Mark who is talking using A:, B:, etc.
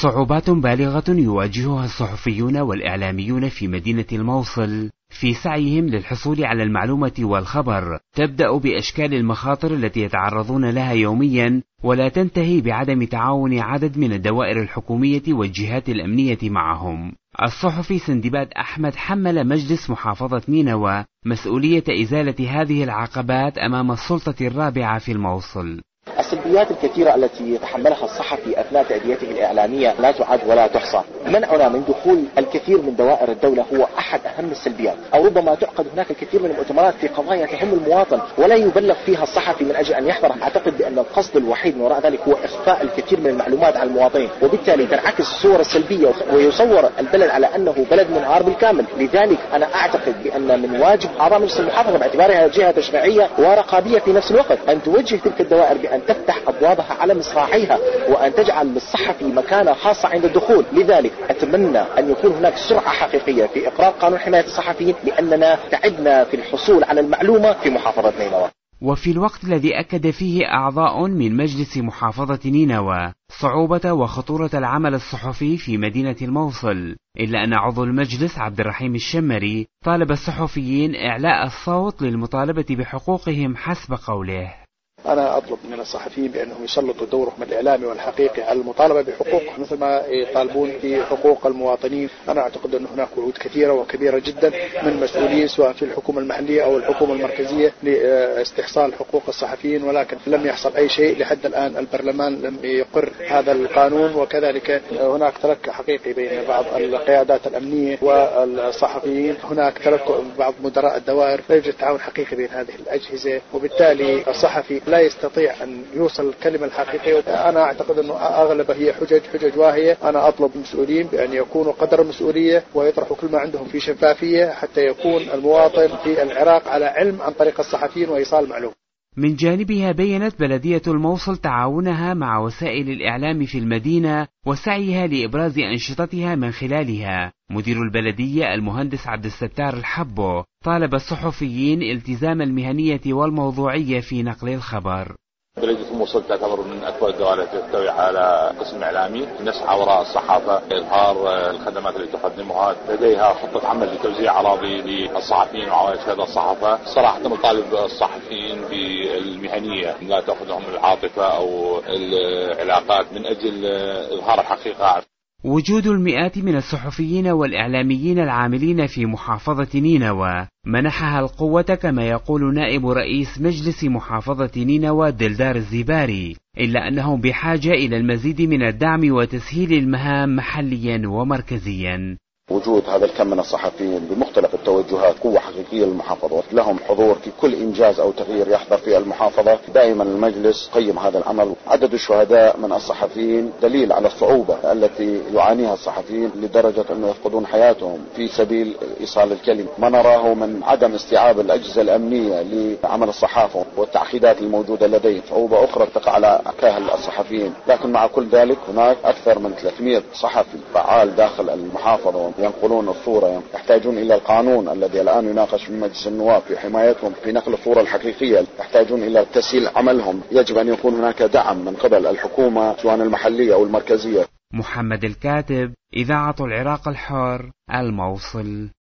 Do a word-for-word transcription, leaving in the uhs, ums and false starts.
A: صعوبات بالغة يواجهها الصحفيون والإعلاميون في مدينة الموصل في سعيهم للحصول على المعلومة والخبر، تبدأ بأشكال المخاطر التي يتعرضون لها يوميا، ولا تنتهي بعدم تعاون عدد من الدوائر الحكومية والجهات الأمنية معهم. الصحفي سندباد أحمد حمل مجلس محافظة نينوى مسؤولية إزالة هذه العقبات أمام السلطة الرابعة في الموصل.
B: السلبيات الكثيرة التي يتحملها الصحفي أثناء تأديته الإعلامية لا تعد ولا تحصى. منعنا من دخول الكثير من دوائر الدولة هو أحد أهم السلبيات، أو ربما تعقد هناك الكثير من المؤتمرات في قضايا تهم المواطن ولا يبلغ فيها الصحفي من أجل أن يحضر. أعتقد بأن القصد الوحيد من وراء ذلك هو إخفاء الكثير من المعلومات عن المواطنين، وبالتالي تنعكس الصور السلبية ويصور البلد على أنه بلد منهار بالكامل. لذلك أنا أعتقد بأن من واجب أعضاء مجلس المحافظة باعتبارها جهة تشريعية ورقابية في نفس الوقت أن توجه تلك الدوائر بأن تفتح أبوابها على مصراعيها وأن تجعل للصحفي مكانة خاصة عند الدخول. لذلك أتمنى أن يكون هناك سرعة حقيقية في إقرار قانون حماية الصحفيين، لأننا تعبنا في الحصول على المعلومة في محافظة نينوى.
A: وفي الوقت الذي أكد فيه أعضاء من مجلس محافظة نينوى صعوبة وخطورة العمل الصحفي في مدينة الموصل، إلا أن عضو المجلس عبد الرحيم الشمري طالب الصحفيين إعلاء الصوت للمطالبة بحقوقهم حسب قوله.
C: أنا أطلب من الصحفيين بأنهم يسلطوا دورهم الإعلامي والحقيقي على المطالبة بحقوقهم مثل ما يطالبون في حقوق المواطنين. أنا أعتقد أن هناك وعود كثيرة وكبيرة جدا من مسؤولين سواء في الحكومة المحلية أو الحكومة المركزية لاستحصال حقوق الصحفيين، ولكن لم يحصل أي شيء لحد الآن. البرلمان لم يقر هذا القانون، وكذلك هناك تلك حقيقي بين بعض القيادات الأمنية والصحفيين. هناك تلك بعض مدراء الدوائر، لا يوجد تعاون حقيقي بين هذه الأجهزة، وبالتالي الصحفي لا يستطيع أن يوصل الكلمة الحقيقية. أنا أعتقد أنه أغلبها هي حجج حجج واهية. أنا أطلب المسؤولين بأن يكونوا قدر المسؤولية ويطرحوا كل ما عندهم في شفافية حتى يكون المواطن في العراق على علم عن طريق الصحفيين وإيصال المعلومة.
A: من جانبها بيّنت بلدية الموصل تعاونها مع وسائل الإعلام في المدينة وسعيها لإبراز أنشطتها من خلالها. مدير البلدية المهندس عبد الستار الحبو طالب الصحفيين التزام المهنية والموضوعية في نقل الخبر.
D: بلدية الموصل تعتبر من أكبر الدول التي تحتوي على قسم إعلامي، نسعى وراء الصحافة إظهار الخدمات التي تقدمها. لديها خطة عمل لتوزيع أراضي للصحفيين وعوائل هذا الصحافة. صراحة نطالب الصحفيين بالمهنية، لا تأخذهم العاطفة أو العلاقات من أجل إظهار الحقيقة.
A: وجود المئات من الصحفيين والإعلاميين العاملين في محافظة نينوى منحها القوة، كما يقول نائب رئيس مجلس محافظة نينوى دلدار الزباري، إلا أنهم بحاجة إلى المزيد من الدعم وتسهيل المهام محليا ومركزيا.
E: وجود هذا الكم من الصحفيين بمختلف التوجهات قوة حقيقية للمحافظة، لهم حضور في كل إنجاز أو تغيير يحضر في المحافظة. دائما المجلس قيم هذا العمل. عدد الشهداء من الصحفيين دليل على الصعوبة التي يعانيها الصحفيين لدرجة أنه يفقدون حياتهم في سبيل إيصال الكلمة. ما نراه من عدم استيعاب الأجهزة الأمنية لعمل الصحافة والتعقيدات الموجودة لديهم، صعوبة أخرى تقع على كاهل الصحفيين. لكن مع كل ذلك هناك أكثر من ثلاثمئة صحفي فعال داخل المحافظة ينقلون الصورة. يحتاجون إلى القانون الذي الآن يناقش في مجلس النواب في حمايتهم في نقل الصورة الحقيقية. يحتاجون إلى تسهيل عملهم. يجب أن يكون هناك دعم من قبل الحكومة سواء المحلية أو المركزية.
A: محمد الكاتب، إذاعة العراق الحر، الموصل.